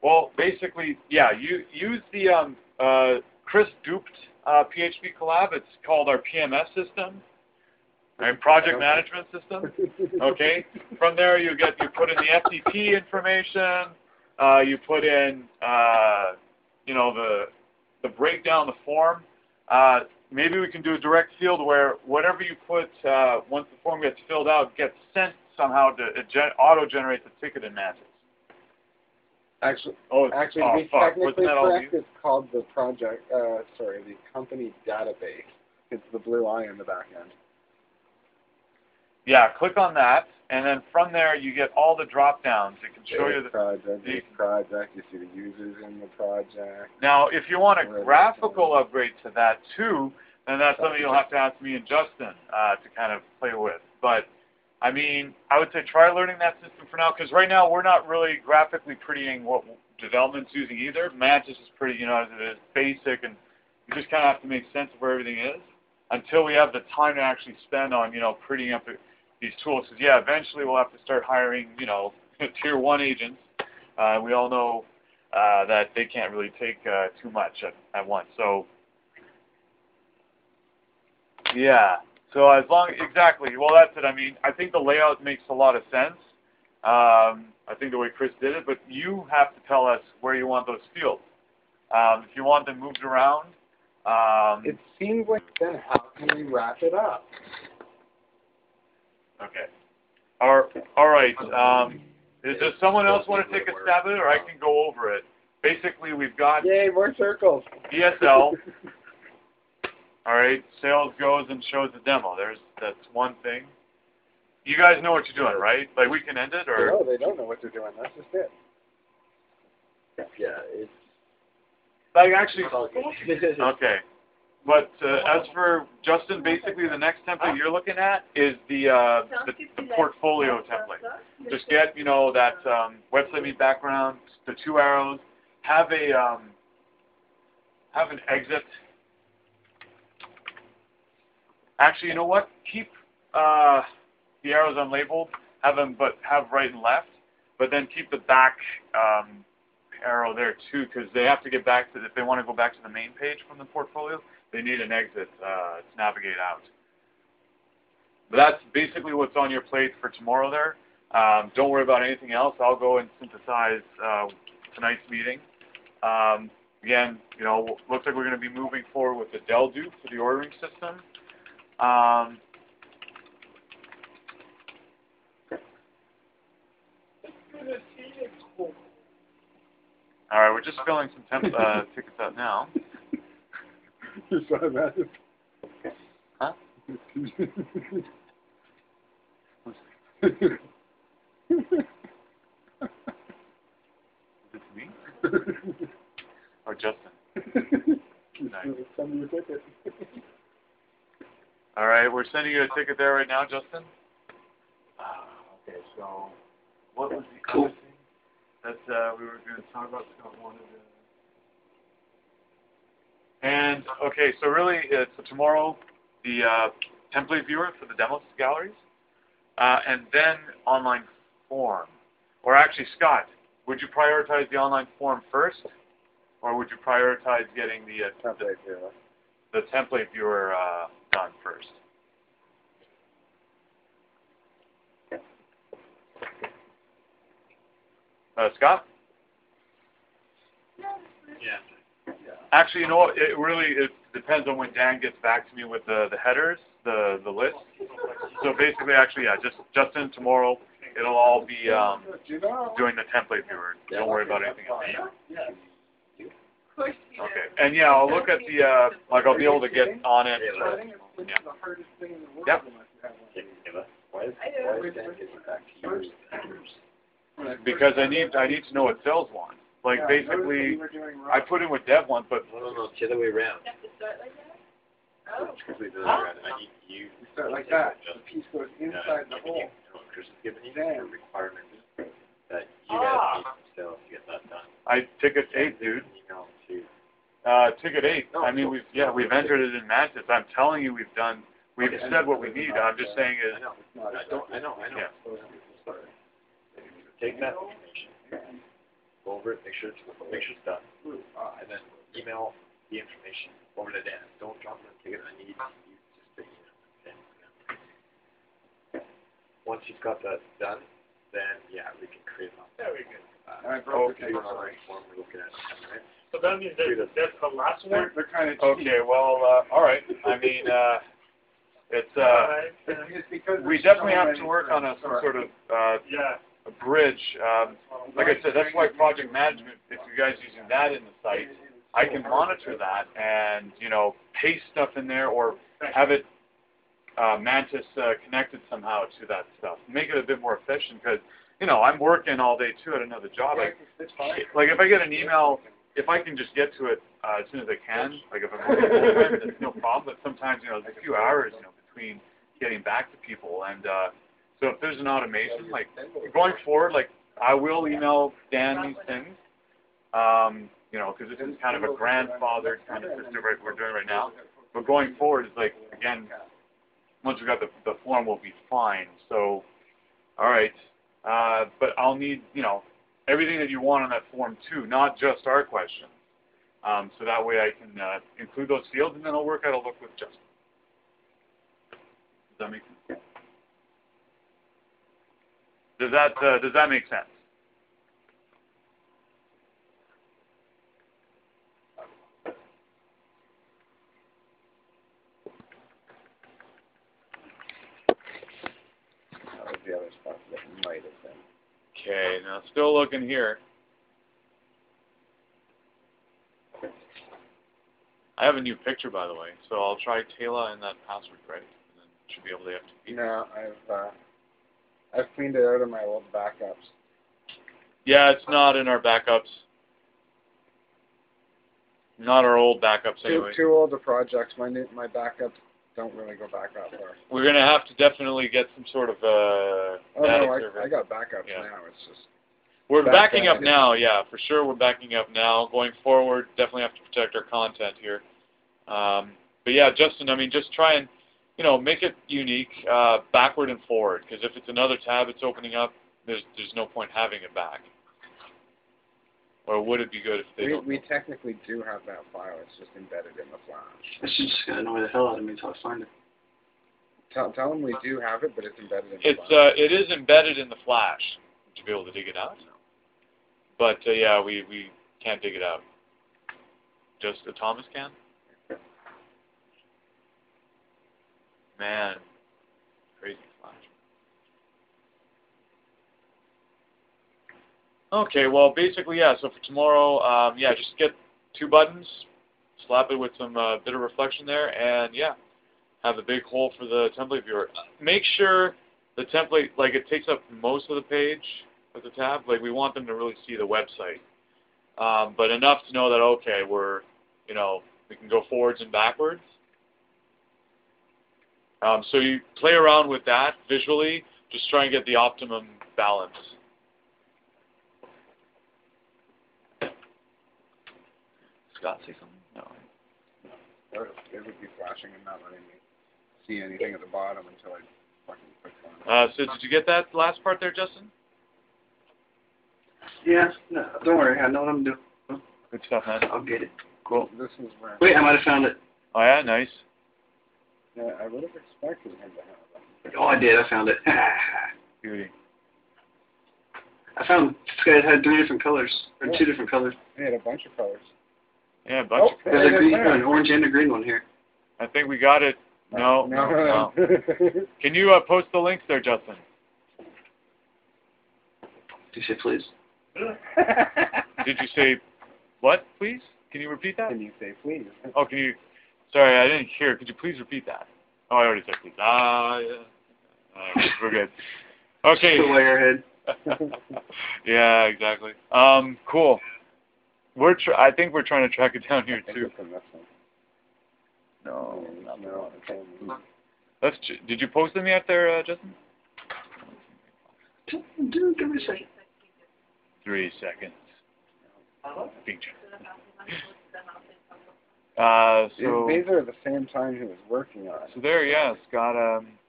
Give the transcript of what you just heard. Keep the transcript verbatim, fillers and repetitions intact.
Well, basically, yeah, you use the um, uh, Chris Duped uh, P H P collab. It's called our P M S system, right? Project Management System. Okay. From there, you get you put in the F T P information. Uh, you put in, uh, you know, the the breakdown, the form. Uh, maybe we can do a direct field where whatever you put uh, once the form gets filled out gets sent somehow to gen auto-generate the ticket in Mantis. Actually, oh, actually, oh, to be fuck. technically correct, you? it's called the project. Uh, sorry, the company database. It's the blue eye in the back end. Yeah, click on that, and then from there you get all the drop downs. It can show you the project. The, project. You see the users in the project. now, if you want a graphical upgrade to that too, then that's something you'll have to ask me and Justin uh, to kind of play with. But I mean, I would say try learning that system for now, because right now we're not really graphically prettying what development's using either. Mantis is pretty, you know, as it is basic, and you just kind of have to make sense of where everything is until we have the time to actually spend on, you know, prettying up these tools. Because yeah, eventually we'll have to start hiring, you know, tier one agents. Uh, we all know uh, that they can't really take uh, too much at, at once. So yeah. So as long, exactly, well that's it. I mean, I think the layout makes a lot of sense. Um, I think the way Chris did it, but you have to tell us where you want those fields. Um, if you want them moved around. Um, it seems like then how can we wrap it up? Okay. All, all right. Um, is, does someone else want to take a stab at it, or I can go over it? Basically, we've got Yay, more circles. D S L. All right, sales goes and shows the demo. There's that's one thing. You guys know what you're doing, right? Like we can end it, or no, they don't know what they're doing. That's just it. Yeah, it's like actually. Okay, but uh, as for Justin, basically the next template you're looking at is the uh, the, the portfolio template. Just get you know that um, website meet background, the two arrows, have a um, have an exit. Actually, you know what? Keep uh, the arrows unlabeled. Have them, but have right and left. But then keep the back um, arrow there too, because they have to get back to. If they want to go back to the main page from the portfolio, they need an exit uh, to navigate out. But that's basically what's on your plate for tomorrow. There. Um, don't worry about anything else. I'll go and synthesize uh, tonight's meeting. Um, again, you know, looks like we're going to be moving forward with the Dell Duke for the ordering system. Um, all right, we're just filling some temp uh, tickets out now. You saw that? Huh? Is it me? Or Justin? Nice. Send me your ticket. All right, we're sending you a ticket there right now, Justin. Uh, okay, so what was the cool. other thing that uh, we were going to talk about? Scott wanted to... And okay, so really, uh, so tomorrow the uh, template viewer for the demos galleries, uh, and then online form. Or actually, Scott, would you prioritize the online form first, or would you prioritize getting the uh, template viewer? The template viewer uh, done first. Uh, Scott? yeah. Actually, you know what? It really it depends on when Dan gets back to me with the, the headers, the the list. So basically, actually, yeah, just Justin tomorrow. It'll all be um, doing the template viewer. Don't worry about anything else. Okay, and yeah, I'll look at the, uh, like I'll be able to get on it. Uh, yeah. Yep. Because I need, I need to know what sales want. Like basically, I put in what Dev wants, but. No, no, no, it's the other way around. You have to start like that? Oh. Completely the other way around. I need you. You start like that. The piece goes inside the hole. Chris has given you a requirement that you guys need some sales to get that done. I ticket eight, dude. Email to. Uh, ticket eight. I mean, we've yeah, we've entered it in Mantis. I'm telling you, we've done. We've Okay, said what we need. I'm just saying is. I know. I don't. I know. I know. Yeah. Take that information. go over it, make sure it's, make sure it's done, uh, and then email the information over to Dan. Don't drop it in the ticket. I need you just to email it. Once you've got that done, then yeah, we can create an There we go. uh, I broke okay, the we're on case. the form we're looking at, right? So that means that, that's the last They're, one? they're kind of Okay, well, uh, all right. I mean, uh, it's uh, Alright, It's, uh, it's because we there's definitely so have many to work on a things. some Sorry. sort of uh, yeah. a bridge. Um, like I said, that's why project management. If you guys using that in the site, I can monitor that and you know paste stuff in there or have it uh, Mantis uh, connected somehow to that stuff. Make it a bit more efficient because you know I'm working all day too at another job. Like, It's fine. like if I get an email, if I can just get to it uh, as soon as I can, like if I'm working full time, that's no problem. But sometimes you know there's a few hours you know between getting back to people, and uh, so if there's an automation, like going forward, like I will email Dan these things, um, you know, because this is kind of a grandfather kind of system right we're doing right now. But going forward is like again, once we got the the form, we'll be fine. So, all right, uh, but I'll need you know everything that you want on that form too, not just our questions. Um, so that way I can uh, include those fields, and then I'll work out a look with Justin. Does that make sense? Does that uh, does that make sense? That was the other stuff that might have been. Okay, now still looking here. I have a new picture, by the way, so I'll try Taylor and that password, right? And then should be able to F T P. No, I've uh, I've cleaned it out of my old backups. Yeah, it's not in our backups. Not our old backups, Two, anyway. two older projects. My new, my backups don't really go back that far. We're gonna have to definitely get some sort of uh. Oh data no, server. I, I got backups Yeah. now. It's just We're back backing then. up now, yeah, for sure. We're backing up now. Going forward, definitely have to protect our content here. Um, but yeah, Justin, I mean, just try and, you know, make it unique, uh, backward and forward. Because if it's another tab it's opening up, there's there's no point having it back. Or would it be good if they we, don't? we technically do have that file. It's just embedded in the flash. It's just gonna annoy the hell out of me until I find it. Tell, tell them we do have it, but it's embedded in the It's flash. uh, it is embedded in the flash. Would you be able to dig it out? But uh, yeah, we we can't dig it out. Just a Thomas can. Man, crazy flash. Okay, well, basically, yeah. So for tomorrow, um, yeah, just get two buttons, slap it with some uh, bit of reflection there, and yeah, have a big hole for the template viewer. Make sure the template, like, it takes up most of the page of the tab. Like, we want them to really see the website, um, but enough to know that okay, we're, you know, we can go forwards and backwards. Um, so you play around with that visually, just try and get the optimum balance. Scott, say something? No. Or it would be flashing and not letting me see anything at the bottom until I fucking click on it. Uh, so did you get that last part there, Justin? Yeah, no, don't worry, I know what I'm doing. Good stuff, man. I'll get it. Cool. This is where. Wait, I might have found it. Oh yeah, nice. Yeah, I would have expected him to have that. Oh, I did, I found it. Beauty. I found this guy had three different colors, or Yeah. two different colors. He had a bunch of colors. Yeah, a bunch. Oh, There's right a green, there. an orange and a green one here. I think we got it. No, no, no. no. Can you uh, post the links there, Justin? Do you say please? Did you say what, please? Can you repeat that? Can you say please? Oh, can you? Sorry, I didn't hear. Could you please repeat that? Oh, I already said please. Ah, yeah. Uh, we're good. Okay. Put away your head. Yeah, exactly. Um, cool. We're. Tr I think we're trying to track it down here I think too. it's in this one. No, No, no, okay. That's. Did you post them yet, there, uh, Justin? Dude, give me a second. Three seconds. Feature. Uh, so These are the same time he was working on it. so there, yeah, Scott. Um,